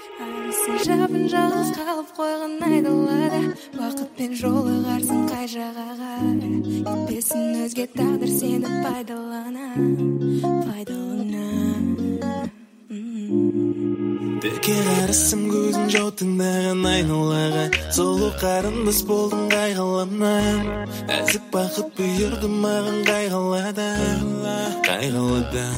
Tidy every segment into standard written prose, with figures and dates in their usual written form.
Жабын жалғыз қалып қойған айдалада уақытпен жолығарсың қай жағаға кетпесін өзге тағдыр сені пайдалана Теке қарасым көзің жау тыңдаған айналаға Сұлу қарындас болдың қайғыламнан Әзік бақыт бұйырды маған қайғыладан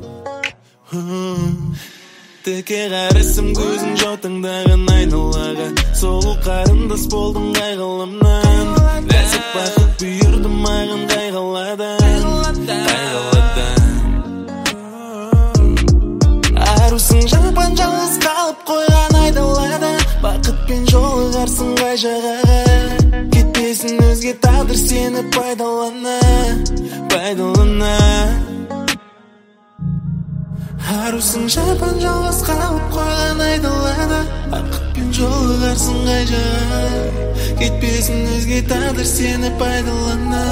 Теке қарасым көзің жау тыңдаған айналаға Сұлу қарындас болдың қайғыламнан Әзік бақыт бұйырды маған қайғыладан Арусың жапан жалғыз қалып қойған айдалада Бақытпен жолығарсың қай жағаға кетпесін өзге тағдыр сені пайдалана Арусың жапан жалғыз қалып қойған айдалада Бақытпен жолығарсың қай жағаға кетпесін өзге тағдыр сені пайдалана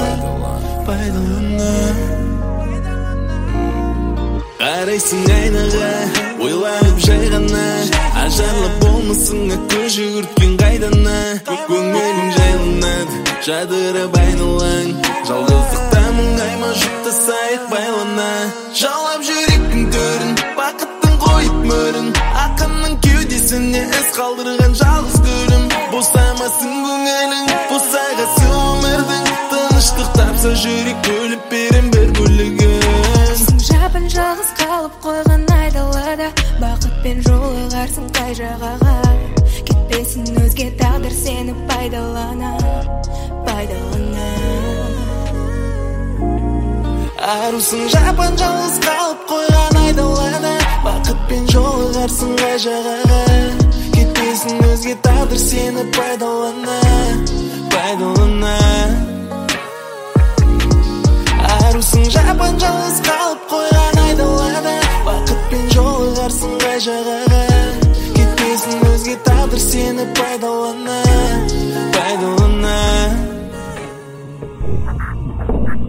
Қарайсың айнаға, ойланып жай ғана Ажарлы болмысыңа көз жүгірткен қайдана Көңілің жайланады, жадырап айналаң Жалғыздықта мұңайма жұптасайық байлана Жалап жүректің төрін, бақыттың қойып мөрін Ақынның кеудесіне із қалдырған жалғыз гүлім Босамасын көңілің, босағасы өмірдің Тыныштық тапса жүрек бөліп берем бір бөлігін Жапын жалғыз қалып қойған айдалада Бақытпен жолығарсың қай жағаға кетпесін өзге тағдыр сені пайдалана Арусың жапан жалғыз қалып қойған айдалада Бақытпен жолығарсың қай жағаға кетпесін өзге тағдыр сені пайдалана Арусың жапан жалғыз қалып қойған айдалада Бақытпен жолығарсың қай жағаға кетпесін өзге тағдыр сені пайдалана